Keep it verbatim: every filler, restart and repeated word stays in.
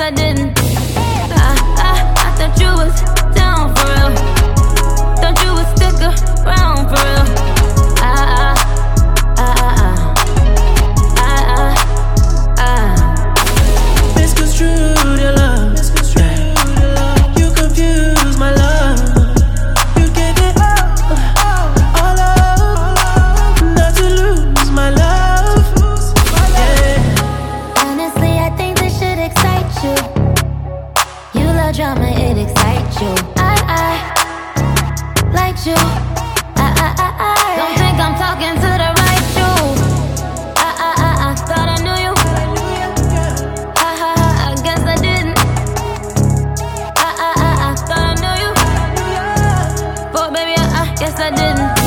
I didn't. I, I, I thought you was down for real. Thought you would stick around for real. I, I, I, I, I, I. Misconstrued your love. You confuse my love. You gave it all, all up, not to lose my love. Yeah. Honestly, I think this should excite you. You love drama, it excites you. I, I like you. I, I, I, I don't think I'm talking to the right you. I, I, I, I thought I knew you. Ha ha ha, I guess I didn't. I, I, I, I thought I knew you. But baby, I, I guess I didn't.